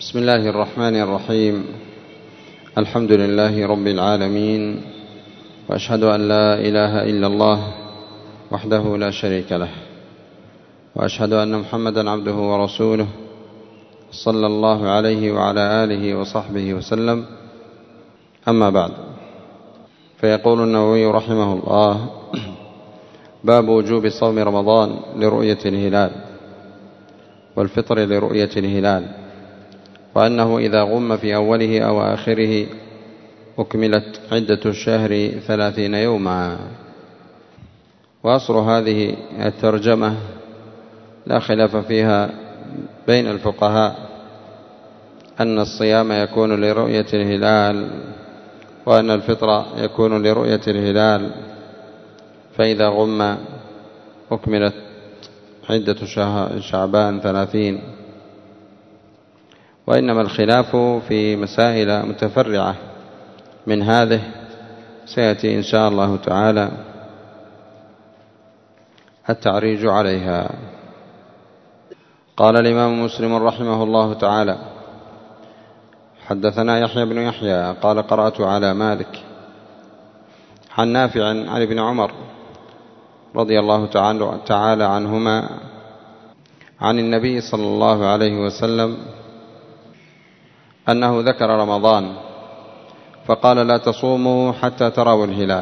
بسم الله الرحمن الرحيم. الحمد لله رب العالمين، وأشهد أن لا إله إلا الله وحده لا شريك له، وأشهد أن محمدا عبده ورسوله صلى الله عليه وعلى آله وصحبه وسلم. أما بعد، فيقول النووي رحمه الله: باب وجوب صوم رمضان لرؤية الهلال والفطر لرؤية الهلال، وأنه إذا غم في أوله أو آخره أكملت عدة الشهر 30 يوما. وأصل هذه الترجمة لا خلاف فيها بين الفقهاء أن الصيام يكون لرؤية الهلال، وأن الفطر يكون لرؤية الهلال، فإذا غم أكملت عدة شعبان 30. وإنما الخلاف في مسائل متفرعة من هذه سيأتي إن شاء الله تعالى التعريج عليها. قال الإمام مسلم رحمه الله تعالى: حدثنا يحيى بن يحيى قال: قرأت على مالك عن نافع عن ابن عمر رضي الله تعالى عنهما عن النبي صلى الله عليه وسلم أنه ذكر رمضان فقال: لا تصوموا حتى تروا الهلال،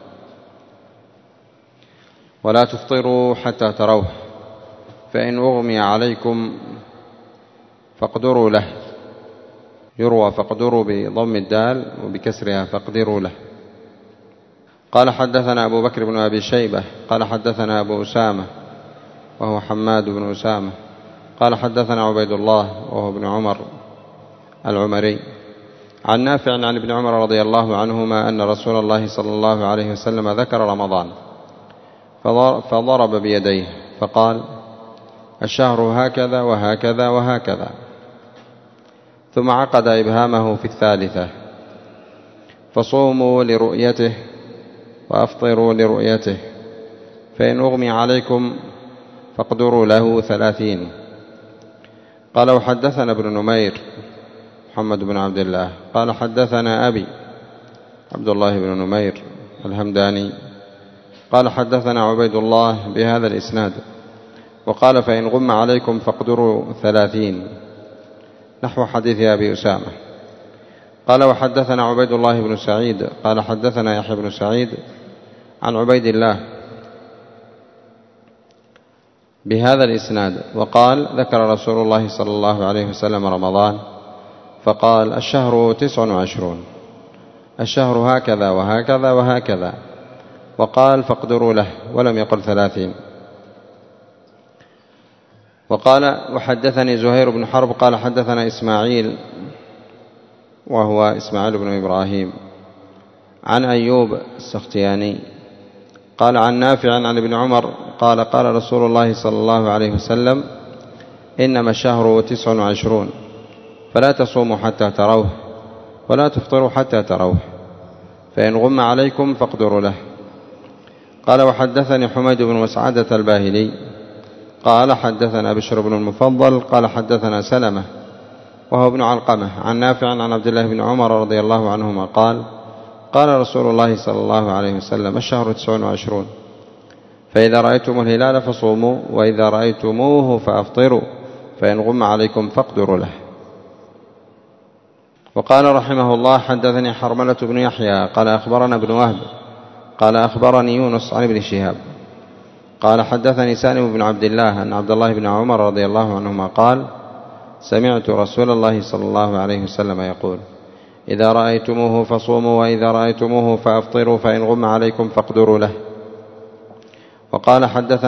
ولا تفطروا حتى تروه، فإن أغمي عليكم فاقدروا له. يروى فاقدروا بضم الدال وبكسرها فاقدروا له. قال: حدثنا أبو بكر بن أبي شيبة قال: حدثنا أبو أسامة وهو حماد بن أسامة قال: حدثنا عبيد الله وهو ابن عمر العمري عن نافع عن ابن عمر رضي الله عنهما أن رسول الله صلى الله عليه وسلم ذكر رمضان فضرب بيديه فقال: الشهر هكذا وهكذا وهكذا، ثم عقد إبهامه في الثالثة: فصوموا لرؤيته وأفطروا لرؤيته، فإن أغمي عليكم فاقدروا له 30. قال: وحدثنا ابن نمير محمد بن عبد الله قال: حدثنا أبي عبد الله بن نمير الهمداني قال: حدثنا عبيد الله بهذا الإسناد، وقال: فإن غم عليكم فاقدروا 30، نحو حديث أبي أسامة. قال: وحدثنا عبيد الله بن سعيد قال: حدثنا يحيى بن سعيد عن عبيد الله بهذا الإسناد، وقال: ذكر رسول الله صلى الله عليه وسلم رمضان فقال: الشهر 29، الشهر هكذا وهكذا وهكذا، وقال: فاقدروا له، ولم يقل 30. وقال: وحدثني زهير بن حرب قال: حدثنا إسماعيل وهو إسماعيل بن إبراهيم عن أيوب السختياني قال: عن نافع عن ابن عمر قال: قال رسول الله صلى الله عليه وسلم: إنما الشهر 29، فلا تصوموا حتى تروه، ولا تفطروا حتى تروه، فإن غم عليكم فاقدروا له. قال: وحدثني حميد بن مسعدة الباهلي قال: حدثنا بشر بن المفضل قال: حدثنا سلمة وهو ابن علقمة عن نافع عن عبد الله بن عمر رضي الله عنهما قال: قال رسول الله صلى الله عليه وسلم: الشهر 29، فإذا رأيتم الهلال فصوموا، وإذا رأيتموه فأفطروا، فإن غم عليكم فاقدروا له. وقال رحمه الله: حدثني حرملة بن يحيى قال: أخبرنا ابن وهب قال: أخبرني يونس عن ابن شهاب قال: حدثني سالم بن عبد الله أن عبد الله بن عمر رضي الله عنهما قال: سمعت رسول الله صلى الله عليه وسلم يقول: إذا رأيتموه فصوموا، وإذا رأيتموه فأفطروا، فإن غم عليكم فاقدروا له. وقال: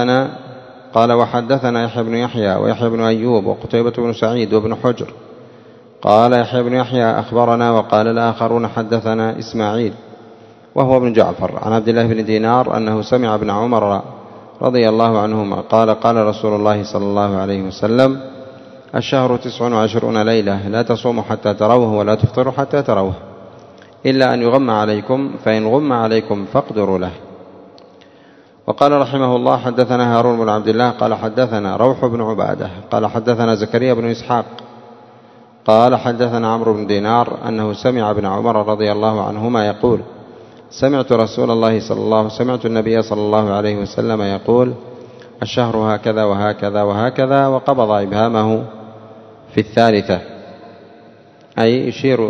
وحدثنا يحيى بن يحيى ويحيى بن أيوب وقتيبة بن سعيد وابن حجر قال يحيى بن يحيى: أخبرنا. وقال الآخرون: حدثنا إسماعيل وهو ابن جعفر عن عبد الله بن دينار أنه سمع ابن عمر رضي الله عنهما قال: قال رسول الله صلى الله عليه وسلم: الشهر 29 ليلة، لا تصوموا حتى تروه، ولا تفطروا حتى تروه، إلا أن يغم عليكم، فإن غم عليكم فاقدروا له. وقال رحمه الله: حدثنا هارون بن عبد الله قال: حدثنا روح بن عبادة قال: حدثنا زكريا بن إسحاق قال حدثنا عمرو بن دينار أنه سمع ابن عمر رضي الله عنهما يقول سمعت النبي صلى الله عليه وسلم يقول الشهر هكذا وهكذا وهكذا، وقبض إبهامه في الثالثة، أي يشير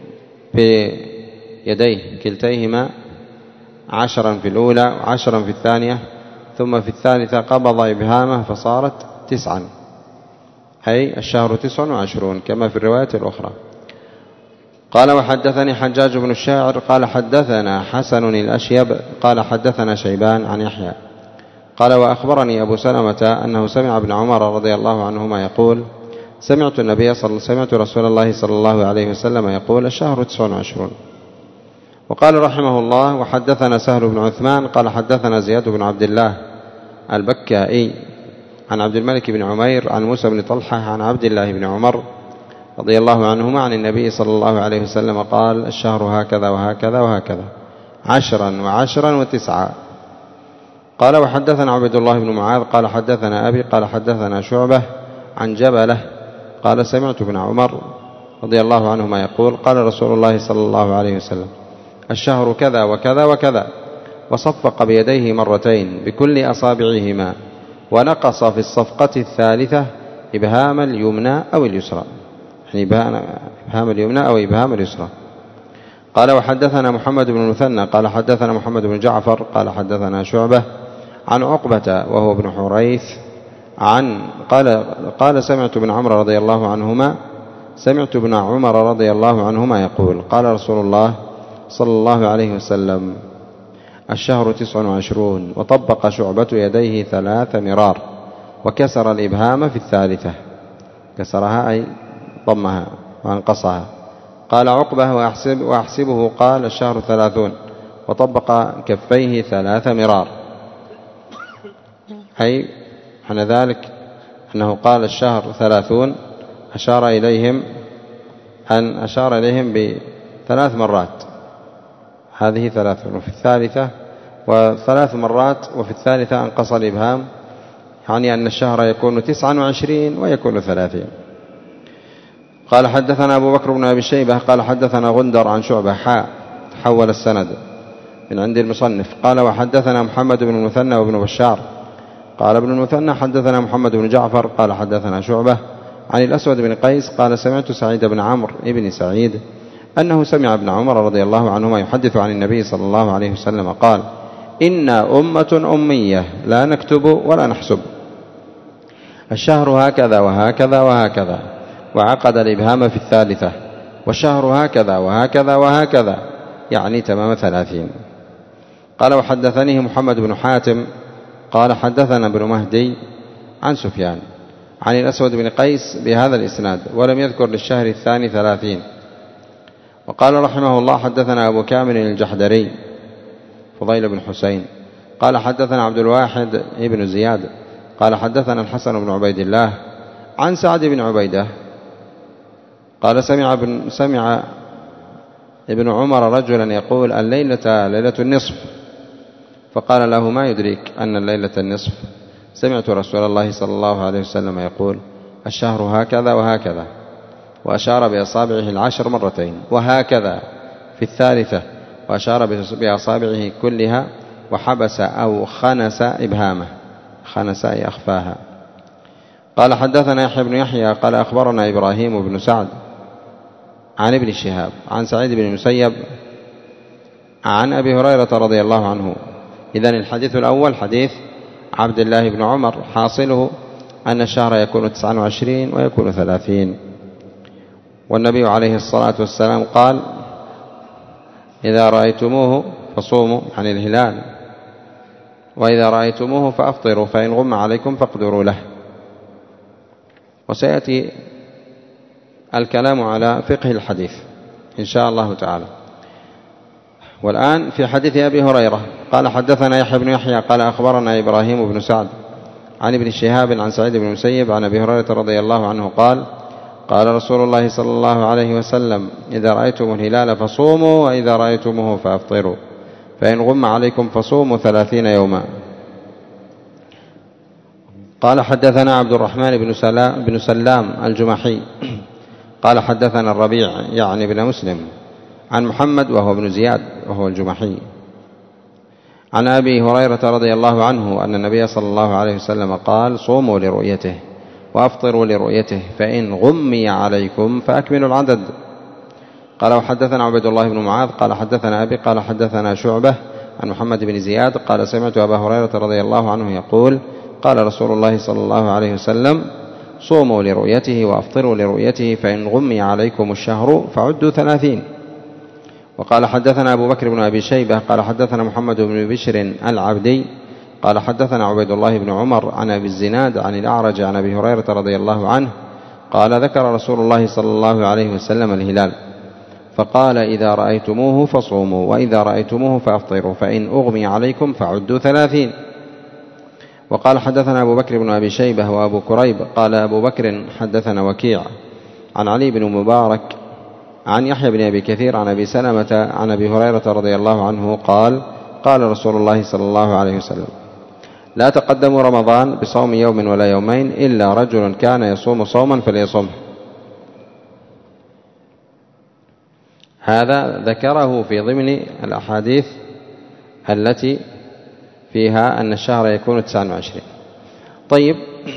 بيديه كلتيهما 10 في الأولى و10 في الثانية، ثم في الثالثة قبض إبهامه فصارت 9، أي الشهر 29 كما في الرواية الأخرى. قال وحدثني حجاج بن الشاعر قال حدثنا حسن الأشيب قال حدثنا شيبان عن يحيى قال وأخبرني أبو سلمة أنه سمع ابن عمر رضي الله عنهما يقول سمعت رسول الله صلى الله عليه وسلم يقول الشهر 29. وقال رحمه الله وحدثنا سهل بن عثمان قال حدثنا زياد بن عبد الله البكائي عن عبد الملك بن عمير عن موسى بن طلحة عن عبد الله بن عمر رضي الله عنهما عن النبي صلى الله عليه وسلم قال الشهر هكذا وهكذا وهكذا 10 و10 و9. قال وحدثنا عبد الله بن معاذ قال حدثنا أبي قال حدثنا شعبة عن جبلة قال سمعت ابن عمر رضي الله عنهما يقول قال رسول الله صلى الله عليه وسلم الشهر كذا وكذا وكذا، وصفق بيديه مرتين بكل أصابعهما، ونقص في الصفقة الثالثة إبهام اليمنى أو اليسرى، يعني إبهام اليمنى أو إبهام اليسرى. قال وحدثنا محمد بن المثنى قال حدثنا محمد بن جعفر قال حدثنا شعبة عن عقبة وهو ابن حريث قال سمعت ابن عمر رضي الله عنهما يقول قال رسول الله صلى الله عليه وسلم الشهر 29. وطبق شعبة يديه 3 مرار وكسر الإبهام في الثالثة، كسرها أي ضمها وانقصها. قال عقبة وأحسبه قال الشهر 30 وطبق كفيه 3 مرار، أي عن ذلك أنه قال الشهر 30 أشار إليهم ب3 مرات، هذه 3 وفي الثالثة و3 مرات وفي الثالثة أنقص الإبهام، يعني أن الشهر يكون 29 ويكون 30. قال حدثنا أبو بكر بن أبي شيبة قال حدثنا غندر عن شعبة حول السند من عند المصنف. قال وحدثنا محمد بن المثنى وابن بشار قال ابن المثنى حدثنا محمد بن جعفر قال حدثنا شعبة عن الأسود بن قيس قال سمعت سعيد بن عمرو بن سعيد أنه سمع ابن عمر رضي الله عنهما يحدث عن النبي صلى الله عليه وسلم قال إنا أمة أمية لا نكتب ولا نحسب، الشهر هكذا وهكذا وهكذا، وعقد الإبهام في الثالثة، والشهر هكذا وهكذا وهكذا، يعني تمام 30. قال وحدثنيه محمد بن حاتم قال حدثنا ابن مهدي عن سفيان عن الأسود بن قيس بهذا الإسناد ولم يذكر للشهر الثاني 30. وقال رحمه الله حدثنا أبو كامل الجحدري فضيل بن حسين قال حدثنا عبد الواحد بن زياد قال حدثنا الحسن بن عبيد الله عن سعد بن عبيدة قال سمع ابن عمر رجلا يقول الليلة ليلة النصف، فقال له ما يدريك أن الليلة النصف؟ سمعت رسول الله صلى الله عليه وسلم يقول الشهر هكذا وهكذا، وأشار بأصابعه 10 مرتين، وهكذا في الثالثة، وأشار بأصابعه كلها، وحبس أو خنس إبهامه، خنس أي أخفاها. قال حدثنا يحيى بن يحيى قال أخبرنا إبراهيم بن سعد عن ابن شهاب عن سعيد بن المسيب عن أبي هريرة رضي الله عنه. إذن الحديث الأول حديث عبد الله بن عمر حاصله أن الشهر يكون 29 ويكون 30. والنبي عليه الصلاة والسلام قال إذا رأيتموه فصوموا عن الهلال، وإذا رأيتموه فأفطروا، فإن غم عليكم فاقدروا له. وسيأتي الكلام على فقه الحديث إن شاء الله تعالى. والآن في حديث أبي هريرة قال حدثنا يحيى بن يحيى قال أخبرنا إبراهيم بن سعد عن ابن شهاب عن سعيد بن المسيب عن أبي هريرة رضي الله عنه قال قال رسول الله صلى الله عليه وسلم إذا رأيتم الهلال فصوموا، وإذا رأيتموه فأفطروا، فإن غم عليكم فصوموا 30 يوما. قال حدثنا عبد الرحمن بن سلام الجمحي قال حدثنا الربيع يعني بن مسلم عن محمد وهو ابن زياد وهو الجمحي عن أبي هريرة رضي الله عنه أن النبي صلى الله عليه وسلم قال صوموا لرؤيته وأفطروا لرؤيته فإن غمي عليكم فأكملوا العدد. قال وحدثنا عبد الله بن معاذ قال حدثنا أبي قال حدثنا شعبة عن محمد بن زياد قال سمعت أبا هريرة رضي الله عنه يقول قال رسول الله صلى الله عليه وسلم صوموا لرؤيته وأفطروا لرؤيته فإن غمي عليكم الشهر فعدوا 30. وقال حدثنا أبو بكر بن أبي شيبة قال حدثنا محمد بن بشر العبدي قال حدثنا عبيد الله بن عمر عن أبي الزناد عن الأعرج عن أبي هريرة رضي الله عنه قال ذكر رسول الله صلى الله عليه وسلم الهلال فقال إذا رأيتموه فصوموا وإذا رأيتموه فأفطروا فإن أغمي عليكم فعدوا 30. وقال حدثنا أبو بكر بن أبي شيبة وأبو كريب قال أبو بكر حدثنا وكيع عن علي بن مبارك عن يحيى بن أبي كثير عن أبي سلمة عن أبي هريرة رضي الله عنه قال قال رسول الله صلى الله عليه وسلم لا تقدموا رمضان بصوم يوم ولا يومين إلا رجل كان يصوم صوما فليصمه. هذا ذكره في ضمن الأحاديث التي فيها أن الشهر يكون 29. طيب،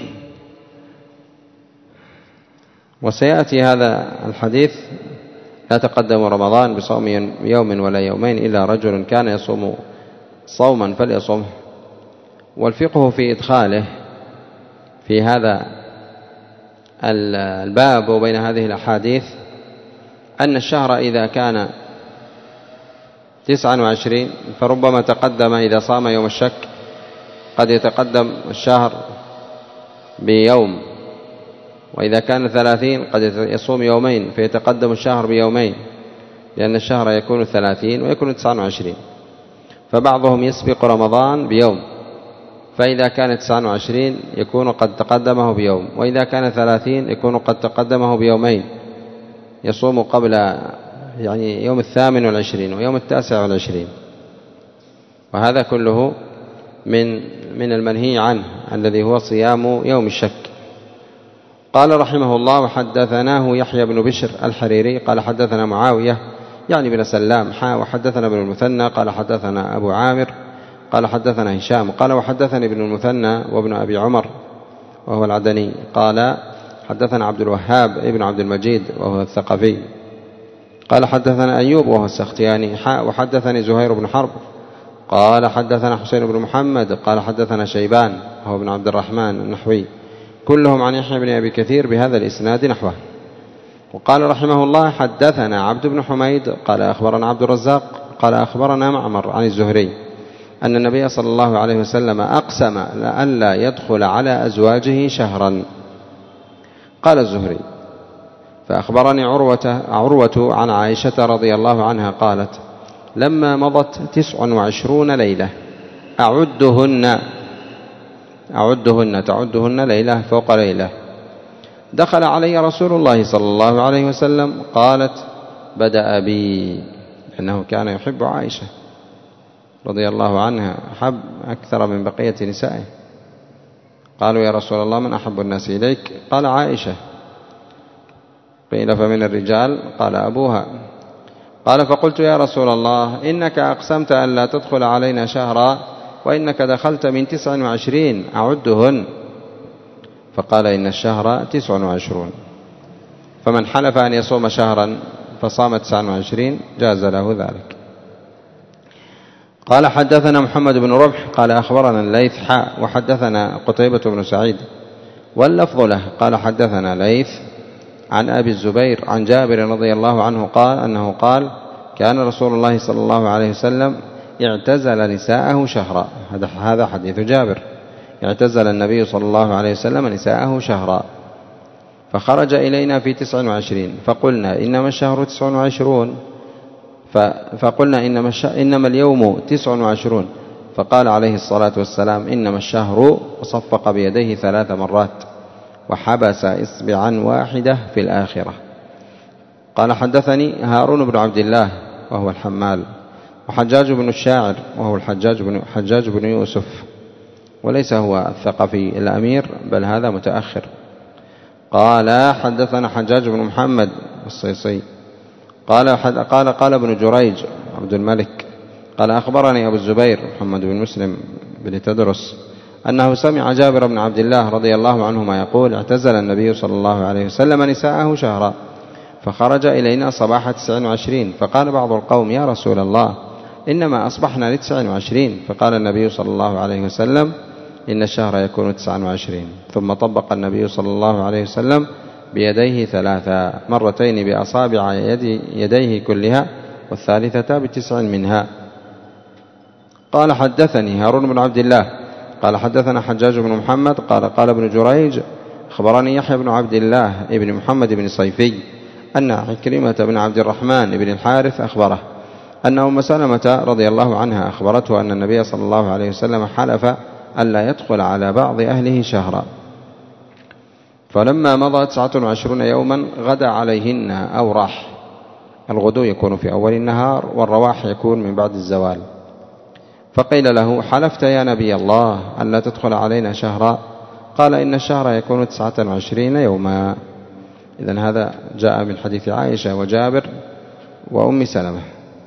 وسيأتي هذا الحديث لا تقدم رمضان بصوم يوم ولا يومين إلا رجل كان يصوم صوما فليصمه. والفقه في إدخاله في هذا الباب وبين هذه الأحاديث أن الشهر إذا كان 29 فربما تقدم إذا صام يوم الشك قد يتقدم الشهر بيوم، وإذا كان 30 قد يصوم يومين فيتقدم الشهر بيومين، لأن الشهر يكون 30 ويكون 29. فبعضهم يسبق رمضان بيوم، فإذا كان 29 يكون قد تقدمه بيوم، وإذا كان 30 يكون قد تقدمه بيومين، يصوم قبل يعني يوم 28 ويوم 29. وهذا كله من المنهي عنه الذي هو صيام يوم الشك. قال رحمه الله وحدثناه يحيى بن بشر الحريري قال حدثنا معاوية يعني بن سلام وحدثنا ابن المثنى قال حدثنا أبو عامر قال حدثنا هشام قال وحدثني ابن المثنى وابن أبي عمر وهو العدني قال حدثنا عبد الوهاب ابن عبد المجيد وهو الثقفي قال حدثنا أيوب وهو السختياني وحدثني زهير بن حرب قال حدثنا حسين بن محمد قال حدثنا شيبان وهو ابن عبد الرحمن النحوي كلهم عن يحيى بن أبي كثير بهذا الإسناد نحوه. وقال رحمه الله حدثنا عبد بن حميد قال أخبرنا عبد الرزاق قال أخبرنا معمر عن الزهري أن النبي صلى الله عليه وسلم أقسم ألا يدخل على أزواجه شهرا. قال الزهري فأخبرني عروة عن عائشة رضي الله عنها قالت لما مضت 29 ليلة تعدهن ليلة فوق ليلة دخل علي رسول الله صلى الله عليه وسلم قالت بدأ بي، لأنه كان يحب عائشة رضي الله عنها أحب أكثر من بقية نسائه. قالوا يا رسول الله من أحب الناس إليك؟ قال عائشة. قيل فمن الرجال؟ قال أبوها. قال فقلت يا رسول الله إنك أقسمت أن لا تدخل علينا شهرا وإنك دخلت من 29 أعدهن. فقال إن الشهر 29، فمن حلف أن يصوم شهرا فصام 29 جاز له ذلك. قال حدثنا محمد بن ربح قال أخبرنا الليث وحدثنا قتيبة بن سعيد واللفظ له قال حدثنا ليث عن أبي الزبير عن جابر رضي الله عنه قال أنه قال كان رسول الله صلى الله عليه وسلم اعتزل نساءه شهرا. هذا حديث جابر. اعتزل النبي صلى الله عليه وسلم نساءه شهرا فخرج إلينا في 29 فقلنا إنما الشهر 29 فقلنا إنما اليوم 29 فقال عليه الصلاة والسلام إنما الشهر وصفق بيديه 3 مرات وحبس إصبعا واحدة في الآخرة. قال حدثني هارون بن عبد الله وهو الحمال وحجاج بن الشاعر وهو حجاج بن يوسف وليس هو الثقفي الأمير بل هذا متأخر. قال حدثنا حجاج بن محمد الصيصي قال ابن جريج عبد الملك قال أخبرني أبو الزبير محمد بن مسلم بن تدرس أنه سمع جابر بن عبد الله رضي الله عنهما يقول اعتزل النبي صلى الله عليه وسلم نساءه شهرا فخرج إلينا صباح 29 فقال بعض القوم يا رسول الله إنما أصبحنا ل29 فقال النبي صلى الله عليه وسلم إن الشهر يكون 29 ثم طبق النبي صلى الله عليه وسلم بيديه 3 مرتين بأصابع يديه كلها والثالثة ب9 منها. قال حدثني هارون بن عبد الله قال حدثنا حجاج بن محمد قال ابن جريج أخبرني يحيى بن عبد الله ابن محمد بن صيفي أن عكرمة بن عبد الرحمن بن الحارث أخبره أن أم سلمة رضي الله عنها أخبرته أن النبي صلى الله عليه وسلم حلف ألا يدخل على بعض أهله شهرا فلما مضى 29 يوما غدا عليهن أو راح. الغدو يكون في أول النهار والرواح يكون من بعد الزوال. فقيل له حلفت يا نبي الله ألا تدخل علينا شهرا قال إن الشهر يكون 29 يوما. إذن هذا جاء من حديث عائشة وجابر وأم سلمة.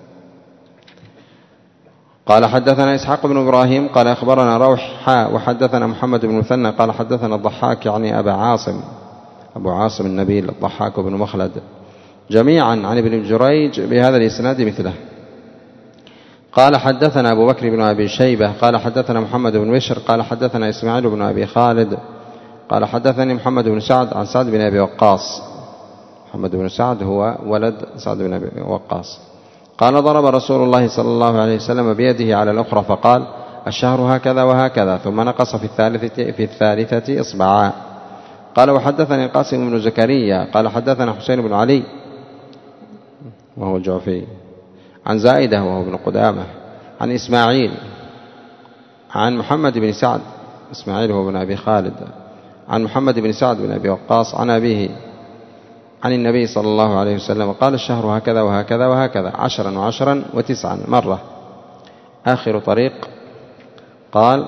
قال حدثنا إسحاق بن إبراهيم قال أخبرنا روح وحدثنا محمد بن مثنى قال حدثنا الضحاك يعني أبو عاصم النبيل الضحاك بن مخلد جميعا عن ابن جريج بهذا الإسناد مثله. قال حدثنا أبو بكر بن أبي شيبة قال حدثنا محمد بن بشر قال حدثنا إسماعيل بن أبي خالد قال حدثني محمد بن سعد عن سعد بن أبي وقاص. محمد بن سعد هو ولد سعد بن أبي وقاص قال ضرب رسول الله صلى الله عليه وسلم بيده على الأخرى فقال الشهر هكذا وهكذا ثم نقص في الثالثة إصبعا. قال وحدثني القاسم بن زكريا قال حدثنا حسين بن علي وهو الجعفي عن زائدة وهو ابن قدامة عن إسماعيل عن محمد بن سعد إسماعيل هو ابن أبي خالد عن محمد بن سعد بن أبي وقاص عن أبيه عن النبي صلى الله عليه وسلم قال الشهر هكذا وهكذا وهكذا 10 و10 و9 مرة. آخر طريق قال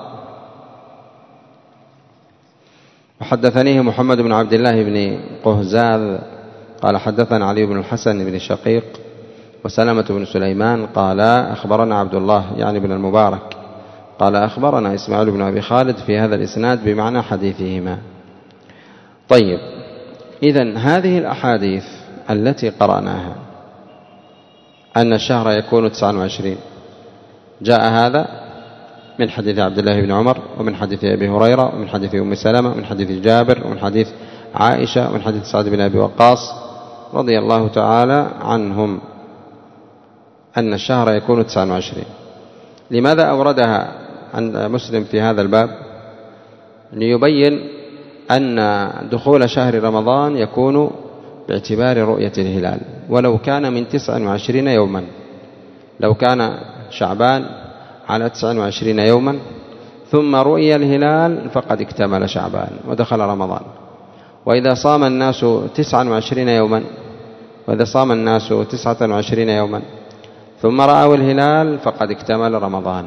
وحدثنيه محمد بن عبد الله بن قهزاذ قال حدثنا علي بن الحسن بن شقيق وسلمة بن سليمان قال أخبرنا عبد الله يعني بن المبارك قال أخبرنا إسماعيل بن أبي خالد في هذا الإسناد بمعنى حديثهما. طيب إذن هذه الأحاديث التي قرأناها أن الشهر يكون 29 جاء هذا من حديث عبد الله بن عمر ومن حديث أبي هريرة ومن حديث أم سلمة ومن حديث جابر ومن حديث عائشة ومن حديث سعد بن أبي وقاص رضي الله تعالى عنهم أن الشهر يكون 29. لماذا أوردها عند مسلم في هذا الباب؟ ليبين أن دخول شهر رمضان يكون باعتبار رؤية الهلال ولو كان من 29 يوما. لو كان شعبان على 29 يوما ثم رؤي الهلال فقد اكتمل شعبان ودخل رمضان. وإذا صام الناس 29 يوما وإذا صام الناس 29 يوما ثم رأوا الهلال فقد اكتمل رمضان.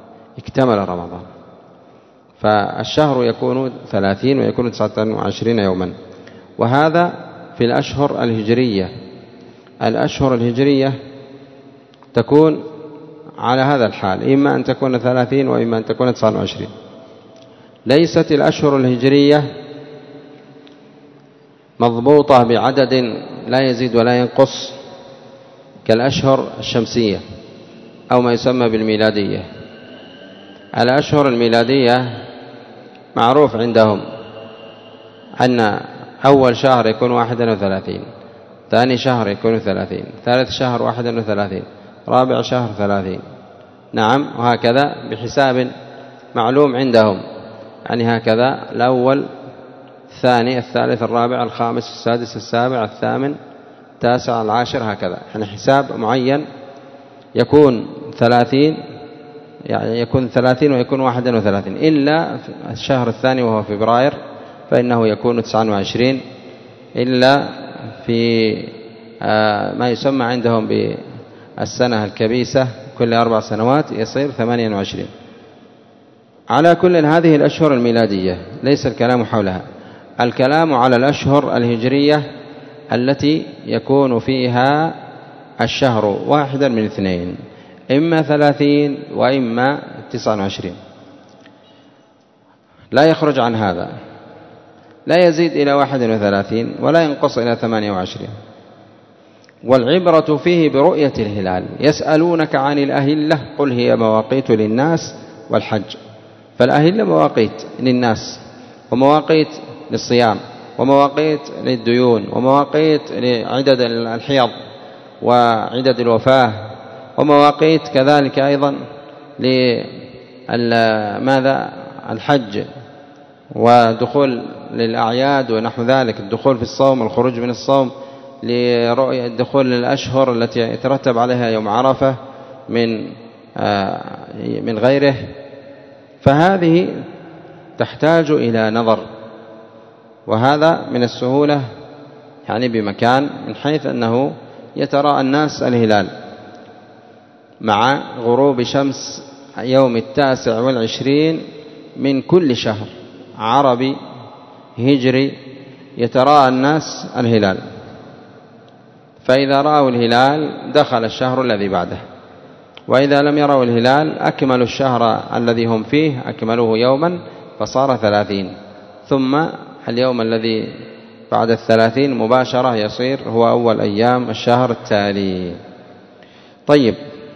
فالشهر يكون 30 ويكون 29 يوما. وهذا في الأشهر الهجرية. الأشهر الهجرية تكون على هذا الحال إما أن تكون 30 وإما أن تكون 29. ليست الأشهر الهجرية مضبوطة بعدد لا يزيد ولا ينقص كالأشهر الشمسية أو ما يسمى بالميلادية. الأشهر الميلادية معروف عندهم أن أول شهر يكون 31 ثاني شهر يكون 30 ثالث شهر 31 رابع شهر 30 نعم وهكذا بحساب معلوم عندهم يعني هكذا الأول الثاني الثالث الرابع الخامس السادس السابع الثامن التاسع العاشر هكذا يعني حساب معين يكون 30 يعني يكون 30 ويكون 31 إلا الشهر الثاني وهو فبراير فإنه يكون 29 إلا في ما يسمى عندهم بالسنة الكبيسة كل 4 سنوات يصير 28. على كل هذه الأشهر الميلادية ليس الكلام حولها. الكلام على الأشهر الهجرية التي يكون فيها الشهر واحدا من اثنين، إما 30 وإما 29، لا يخرج عن هذا، لا يزيد إلى 31 ولا ينقص إلى 28. والعبرة فيه برؤية الهلال. يسألونك عن الأهلة قل هي مواقيت للناس والحج، فالأهلة مواقيت للناس ومواقيت للصيام ومواقيت للديون ومواقيت لعدد الحيض وعدد الوفاة ومواقيت كذلك أيضا لماذا الحج ودخول للأعياد ونحو ذلك، الدخول في الصوم والخروج من الصوم، لرؤية الدخول للأشهر التي يترتب عليها يوم عرفة من غيره. فهذه تحتاج إلى نظر، وهذا من السهولة يعني بمكان، من حيث أنه يتراءى الناس الهلال مع غروب شمس يوم 29 من كل شهر عربي هجري، يتراءى الناس الهلال، فإذا رأوا الهلال دخل الشهر الذي بعده، وإذا لم يروا الهلال أكملوا الشهر الذي هم فيه، أكملوه يوما فصار 30، ثم اليوم الذي بعد 30 مباشرة يصير هو أول أيام الشهر التالي. طيب،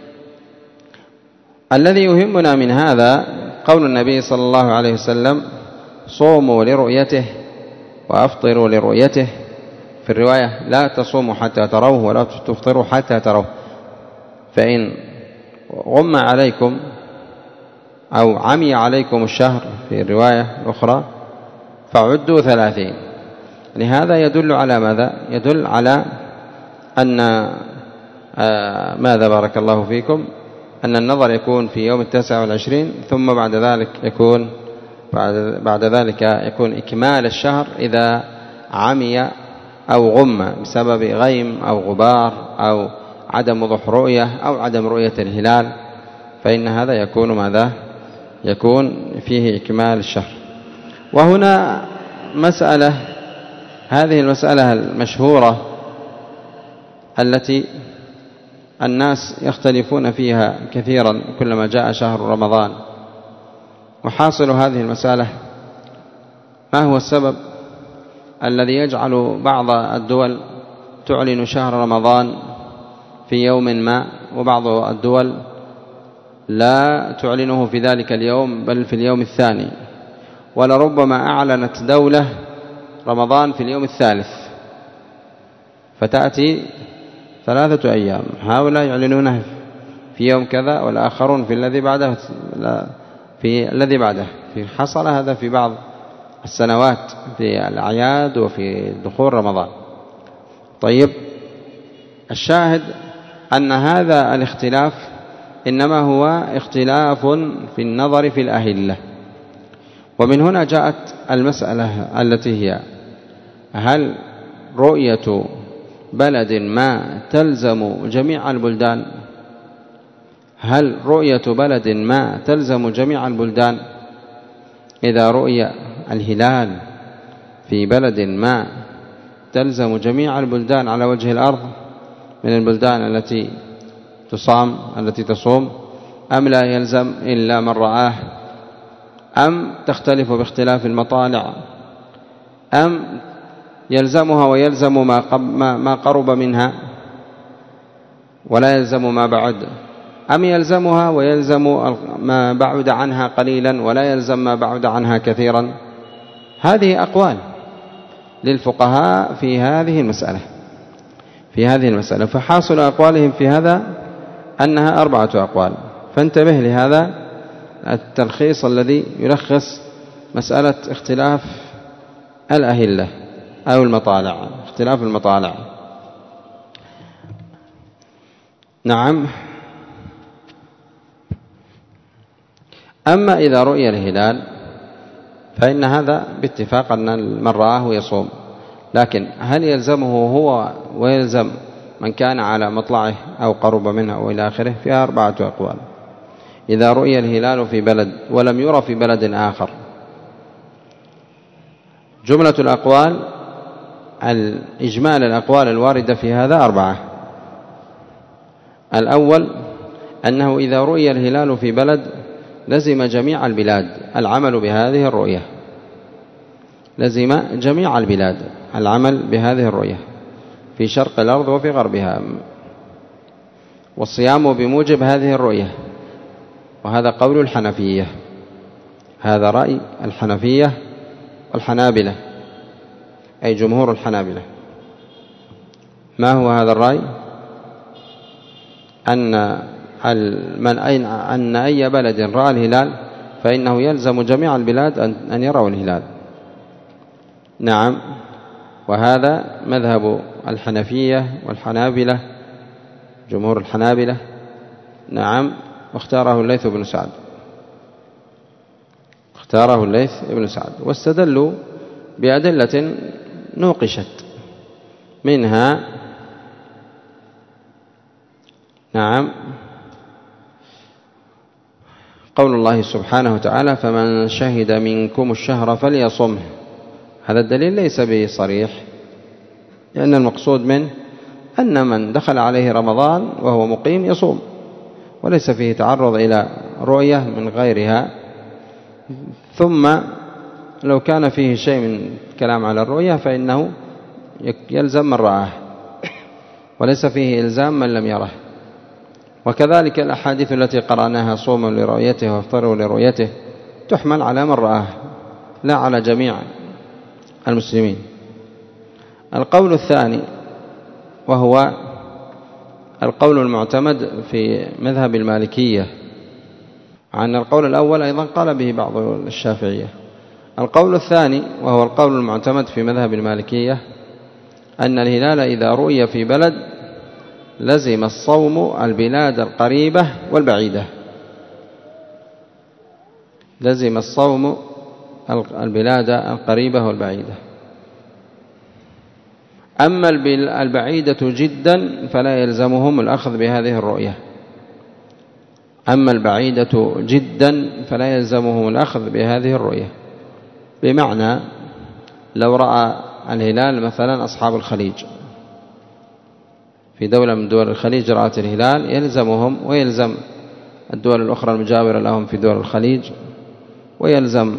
الذي يهمنا من هذا قول النبي صلى الله عليه وسلم: صوموا لرؤيته وأفطروا لرؤيته. في الرواية: لا تصوموا حتى تروه ولا تفطروا حتى تروه، فإن غم عليكم أو عمي عليكم الشهر في الرواية الأخرى فعدوا 30. لهذا يدل على ماذا؟ يدل على أن ماذا بارك الله فيكم، أن النظر يكون في يوم 29، ثم بعد ذلك يكون إكمال الشهر إذا عمي أو غم بسبب غيم أو غبار أو عدم وضوح رؤية أو عدم رؤية الهلال، فإن هذا يكون ماذا؟ يكون فيه إكمال الشهر. وهنا مسألة، هذه المسألة المشهورة التي الناس يختلفون فيها كثيرا كلما جاء شهر رمضان. وحاصل هذه المسألة: ما هو السبب الذي يجعل بعض الدول تعلن شهر رمضان في يوم ما، وبعض الدول لا تعلنه في ذلك اليوم بل في اليوم الثاني، ولربما أعلنت دولة رمضان في اليوم الثالث، فتأتي 3 أيام هؤلاء يعلنونه في يوم كذا والآخرون في الذي بعده حصل هذا في بعض السنوات في الأعياد وفي دخول رمضان. طيب، الشاهد أن هذا الاختلاف إنما هو اختلاف في النظر في الأهلة. ومن هنا جاءت المسألة التي هي: هل رؤية بلد ما تلزم جميع البلدان؟ هل رؤية بلد ما تلزم جميع البلدان؟ إذا رؤي الهلال في بلد ما تلزم جميع البلدان على وجه الأرض من البلدان التي تصوم، أم لا يلزم إلا من رآه، أم تختلف باختلاف المطالع، أم يلزمها ويلزم ما قرب منها ولا يلزم ما بعد، أم يلزمها ويلزم ما بعد عنها قليلا ولا يلزم ما بعد عنها كثيرا؟ هذه أقوال للفقهاء في هذه المسألة. فحاصل أقوالهم في هذا أنها 4 أقوال. فانتبه لهذا التلخيص الذي يلخص مسألة اختلاف الأهلة أو المطالع، اختلاف المطالع. نعم. أما إذا رؤي الهلال فإن هذا باتفاق أن من رآه يصوم، لكن هل يلزمه هو ويلزم من كان على مطلعه أو قرب منه وإلى آخره؟ فيها 4 أقوال. إذا رؤي الهلال في بلد ولم يرى في بلد آخر، جملة الأقوال إجمال الأقوال الواردة في هذا 4. الأول أنه إذا رؤي الهلال في بلد لزم جميع البلاد العمل بهذه الرؤية، لزم جميع البلاد العمل بهذه الرؤية في شرق الأرض وفي غربها، والصيام بموجب هذه الرؤية. وهذا قول الحنفية، هذا رأي الحنفية والحنابلة، أي جمهور الحنابلة. ما هو هذا الرأي؟ أن أي بلد رأى الهلال فإنه يلزم جميع البلاد أن يروا الهلال. نعم، وهذا مذهب الحنفية والحنابلة، جمهور الحنابلة. نعم، واختاره الليث بن سعد، اختاره الليث بن سعد، واستدلوا بأدلة نوقشت، منها نعم قول الله سبحانه وتعالى: فمن شهد منكم الشهر فليصمه. هذا الدليل ليس به صريح، لأن المقصود منه أن من دخل عليه رمضان وهو مقيم يصوم، وليس فيه تعرض إلى رؤية من غيرها. ثم لو كان فيه شيء من كلام على الرؤية فإنه يلزم من رآه، وليس فيه إلزام من لم يره. وكذلك الأحاديث التي قرأناها: صوموا لرؤيته وافطروا لرؤيته، تحمل على من رآه لا على جميع المسلمين. القول الثاني، وهو القول المعتمد في مذهب المالكية، عن القول الأول أيضا قال به بعض الشافعية. القول الثاني وهو القول المعتمد في مذهب المالكية أن الهلال إذا رؤي في بلد لزم الصوم البلاد القريبة والبعيدة، لزم الصوم البلاد القريبة والبعيدة. أما البعيدة جدا فلا يلزمهم الأخذ بهذه الرؤية، أما البعيدة جدا فلا يلزمهم الأخذ بهذه الرؤية. بمعنى لو رأى الهلال مثلا أصحاب الخليج في دولة من دول الخليج، رأت الهلال، يلزمهم ويلزم الدول الأخرى المجاورة لهم في دول الخليج، ويلزم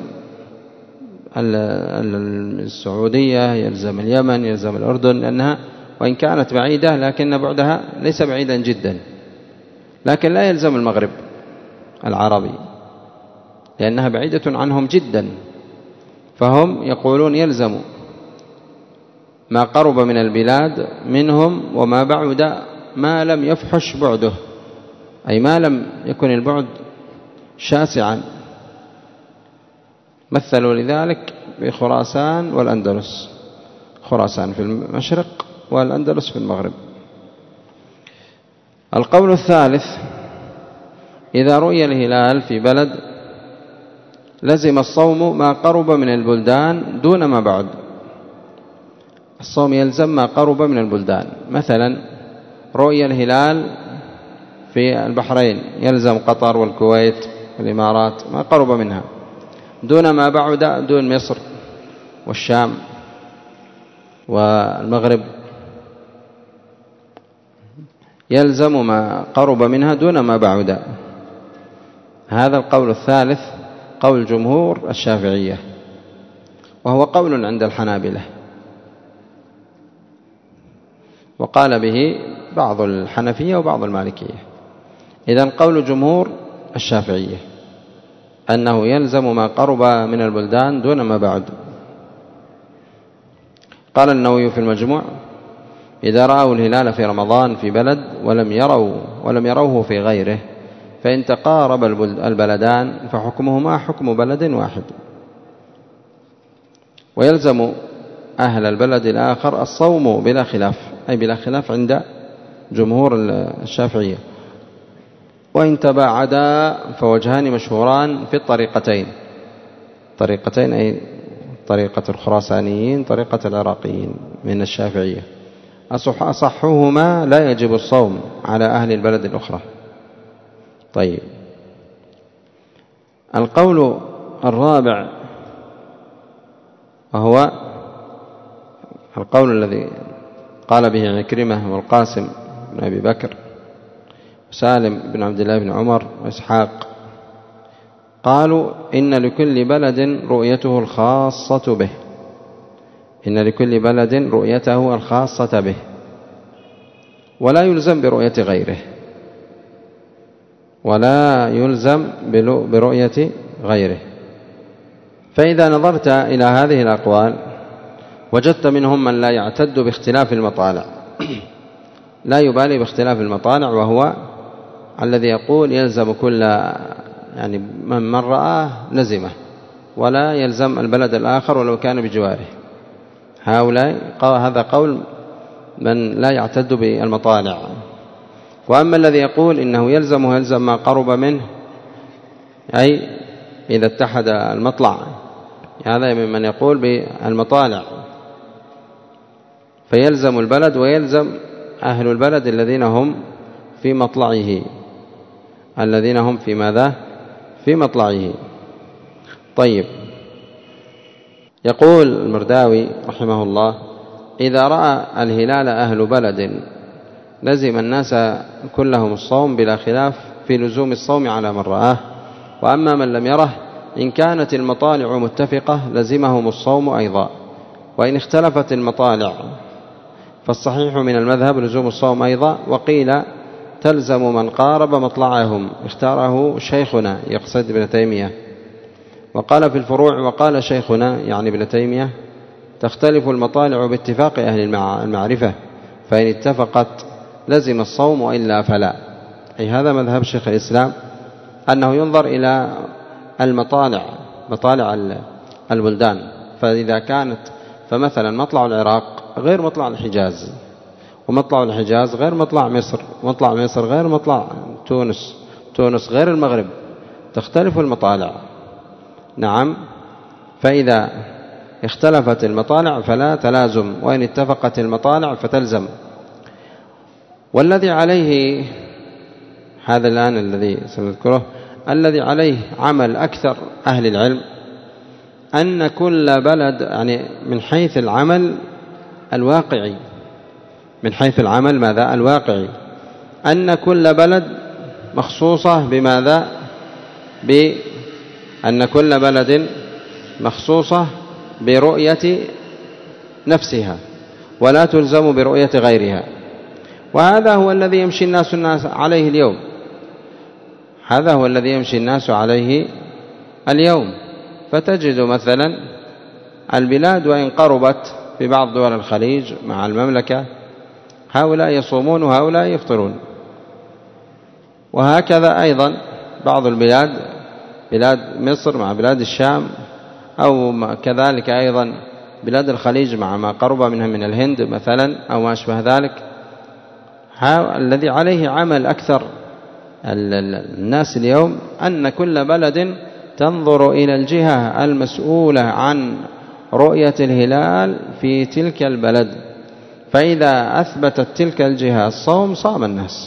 السعودية، يلزم اليمن، يلزم الأردن، لأنها وإن كانت بعيدة لكن بعدها ليس بعيدا جدا. لكن لا يلزم المغرب العربي لأنها بعيدة عنهم جدا، فهم يقولون يلزم ما قرب من البلاد منهم وما بعد ما لم يفحش بعده، أي ما لم يكن البعد شاسعا. مثلوا لذلك بخراسان والأندلس، خراسان في المشرق والأندلس في المغرب. القول الثالث: إذا رؤي الهلال في بلد لزم الصوم ما قرب من البلدان دون ما بعد. الصوم يلزم ما قرب من البلدان. مثلا رؤي الهلال في البحرين، يلزم قطر والكويت والإمارات ما قرب منها، دون ما بعد، دون مصر والشام والمغرب، يلزم ما قرب منها دون ما بعد. هذا القول الثالث قول جمهور الشافعية، وهو قول عند الحنابلة، وقال به بعض الحنفية وبعض المالكية. إذن قول جمهور الشافعية أنه يلزم ما قرب من البلدان دون ما بعد. قال النووي في المجموع: إذا رأوا الهلال في رمضان في بلد ولم يروه في غيره، فإن تقارب البلدان فحكمهما حكم بلد واحد، ويلزم أهل البلد الآخر الصوم بلا خلاف، أي بلا خلاف عند جمهور الشافعية. وإن تباعدا فوجهان مشهوران في الطريقتين، طريقتين أي طريقة الخراسانيين، طريقة العراقيين من الشافعية. أصحهما لا يجب الصوم على أهل البلد الأخرى. طيب، القول الرابع وهو القول الذي قال به عكرمة والقاسم بن أبي بكر وسالم بن عبد الله بن عمر وإسحاق، قالوا إن لكل بلد رؤيته الخاصة به، إن لكل بلد رؤيته الخاصة به، ولا يلزم برؤية غيره، ولا يلزم برؤية غيره. فإذا نظرت إلى هذه الأقوال وجدت منهم من لا يعتد باختلاف المطالع، لا يبالي باختلاف المطالع، وهو الذي يقول يلزم كل يعني من رآه لزمه، ولا يلزم البلد الآخر ولو كان بجواره. هؤلاء هذا قول من لا يعتد بالمطالع. وأما الذي يقول إنه يلزم ما قرب منه، أي إذا اتحد المطلع، هذا ممن يقول بالمطالع، فيلزم البلد ويلزم أهل البلد الذين هم في مطلعه، الذين هم في ماذا؟ في مطلعه. طيب، يقول المرداوي رحمه الله: إذا رأى الهلال أهل بلد لزم الناس كلهم الصوم بلا خلاف في لزوم الصوم على من رآه، وأما من لم يره إن كانت المطالع متفقة لزمهم الصوم أيضا، وإن اختلفت المطالع فالصحيح من المذهب لزوم الصوم أيضا. وقيل تلزم من قارب مطلعهم، اختاره شيخنا يقصد ابن تيمية. وقال في الفروع: وقال شيخنا يعني ابن تيمية: تختلف المطالع باتفاق أهل المعرفة، فإن اتفقت لزم الصوم وإلا فلا. أي هذا مذهب شيخ الإسلام، أنه ينظر إلى المطالع، مطالع البلدان، فإذا كانت فمثلا مطلع العراق غير مطلع الحجاز، ومطلع الحجاز غير مطلع مصر، ومطلع مصر غير مطلع تونس، تونس غير المغرب، تختلف المطالع. نعم، فإذا اختلفت المطالع فلا تلازم، وإن اتفقت المطالع فتلزم. والذي عليه هذا الآن الذي سنذكره، الذي عليه عمل أكثر أهل العلم، أن كل بلد، يعني من حيث العمل الواقعي، من حيث العمل ماذا؟ الواقعي، أن كل بلد مخصوصة بماذا؟ أن كل بلد مخصوصة برؤية نفسها، ولا تلزم برؤية غيرها. وهذا هو الذي يمشي الناس عليه اليوم، هذا هو الذي يمشي الناس عليه اليوم. فتجد مثلا البلاد وإن قربت في بعض دول الخليج مع المملكة، هؤلاء يصومون وهؤلاء يفطرون. وهكذا أيضا بعض البلاد، بلاد مصر مع بلاد الشام، أو كذلك أيضا بلاد الخليج مع ما قرب منها من الهند مثلا أو ما أشبه ذلك. الذي عليه عمل أكثر الناس اليوم أن كل بلد تنظر إلى الجهة المسؤولة عن رؤية الهلال في تلك البلد، فإذا أثبتت تلك الجهة الصوم صام الناس،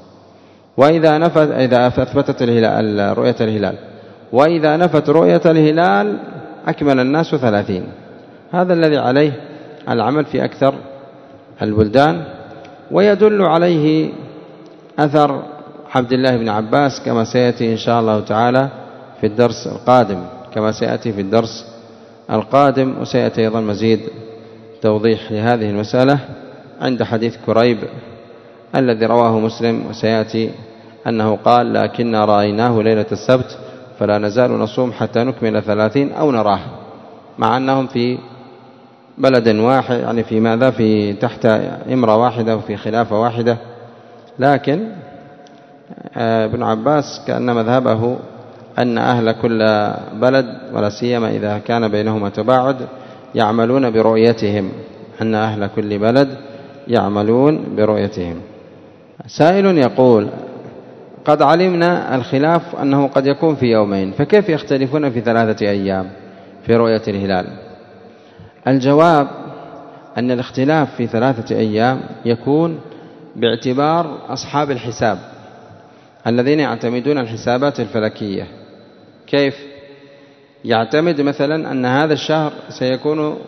إذا أثبتت رؤية الهلال، وإذا نفت رؤية الهلال أكمل الناس 30. هذا الذي عليه العمل في أكثر البلدان. ويدل عليه أثر عبد الله بن عباس كما سيأتي إن شاء الله تعالى في الدرس القادم، كما سيأتي في الدرس القادم. وسيأتي أيضا مزيد توضيح لهذه المسألة عند حديث كريب الذي رواه مسلم، وسيأتي أنه قال: لكننا رأيناه ليلة السبت فلا نزال نصوم حتى نكمل 30 أو نراه، مع أنهم في بلد واحد، يعني في ماذا؟ في تحت إمرة واحدة وفي خلافة واحدة. لكن ابن عباس كأن مذهبه أن أهل كل بلد، ولا سيما إذا كان بينهما تباعد، يعملون برؤيتهم، أن أهل كل بلد يعملون برؤيتهم. سائل يقول: قد علمنا الخلاف أنه قد يكون في يومين، فكيف يختلفون في 3 أيام في رؤية الهلال؟ الجواب أن الاختلاف في 3 أيام يكون باعتبار أصحاب الحساب الذين يعتمدون الحسابات الفلكية. كيف؟ يعتمد مثلا أن هذا الشهر سيكون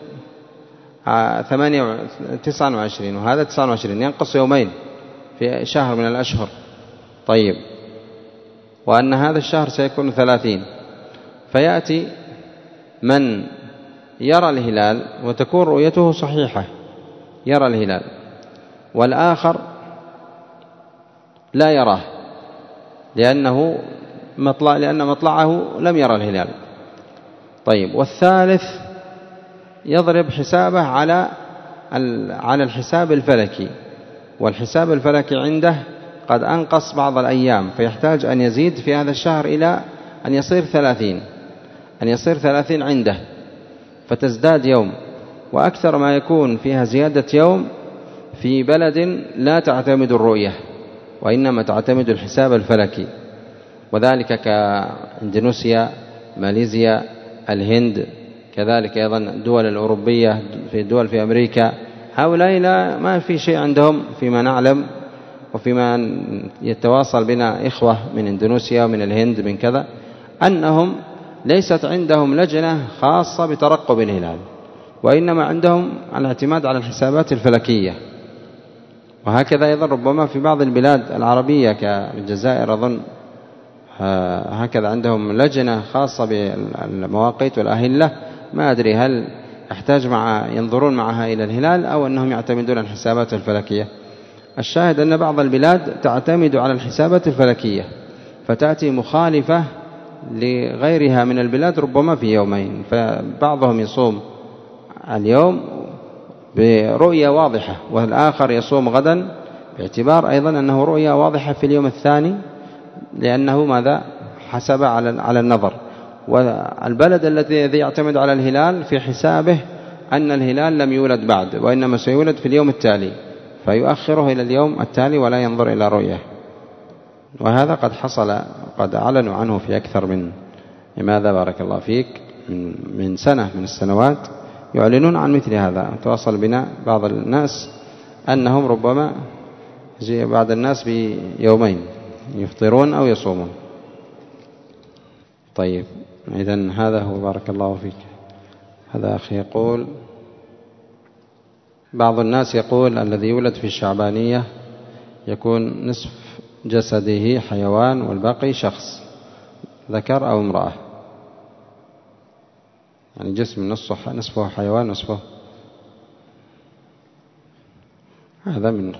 29 وهذا 29، ينقص يومين في شهر من الأشهر. طيب، وأن هذا الشهر سيكون 30، فيأتي من يرى الهلال وتكون رؤيته صحيحة، يرى الهلال، والآخر لا يراه لأن مطلعه لم يرى الهلال. طيب، والثالث يضرب حسابه على الحساب الفلكي، والحساب الفلكي عنده قد أنقص بعض الأيام، فيحتاج أن يزيد في هذا الشهر إلى أن يصير 30 عنده، فتزداد يوم. وأكثر ما يكون فيها زيادة يوم في بلد لا تعتمد الرؤية وإنما تعتمد الحساب الفلكي، وذلك كإندونيسيا، ماليزيا، الهند، كذلك أيضا الدول الأوروبية، في الدول في أمريكا. هؤلاء ما في شيء عندهم فيما نعلم وفيما يتواصل بنا إخوة من إندونيسيا ومن الهند من كذا، أنهم ليست عندهم لجنة خاصة بترقب الهلال، وإنما عندهم الاعتماد على الحسابات الفلكية. وهكذا أيضا ربما في بعض البلاد العربية كالجزائر أظن هكذا عندهم لجنة خاصة بالمواقيت والأهلة، ما أدري هل يحتاج ينظرون معها إلى الهلال أو أنهم يعتمدون على الحسابات الفلكية. الشاهد أن بعض البلاد تعتمد على الحسابات الفلكية، فتأتي مخالفة لغيرها من البلاد ربما في يومين، فبعضهم يصوم اليوم برؤية واضحة، والآخر يصوم غدا باعتبار أيضا أنه رؤية واضحة في اليوم الثاني، لأنه ماذا حسب على النظر. والبلد الذي يعتمد على الهلال في حسابه أن الهلال لم يولد بعد وإنما سيولد في اليوم التالي، فيؤخره إلى اليوم التالي ولا ينظر إلى رؤية. وهذا قد حصل، قد أعلنوا عنه في أكثر من لماذا بارك الله فيك من سنة من السنوات يعلنون عن مثل هذا. تواصل بنا بعض الناس أنهم ربما بعض الناس بيومين يفطرون أو يصومون. طيب، إذن هذا هو بارك الله فيك. هذا أخي يقول بعض الناس يقول الذي يولد في الشعبانية يكون نصف جسده حيوان والباقي شخص، ذكر أو امرأة، يعني جسم نصفه حيوان نصفه. هذا من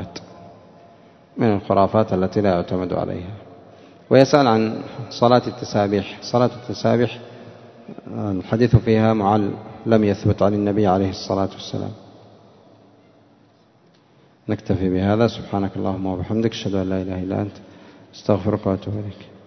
الخرافات التي لا يعتمد عليها. ويسأل عن صلاة التسابيح. صلاة التسابيح الحديث فيها لم يثبت عن النبي عليه الصلاة والسلام. نكتفي بهذا. سبحانك اللهم وبحمدك، أشهد أن لا إله إلا أنت، استغفرك وأتوب إليك.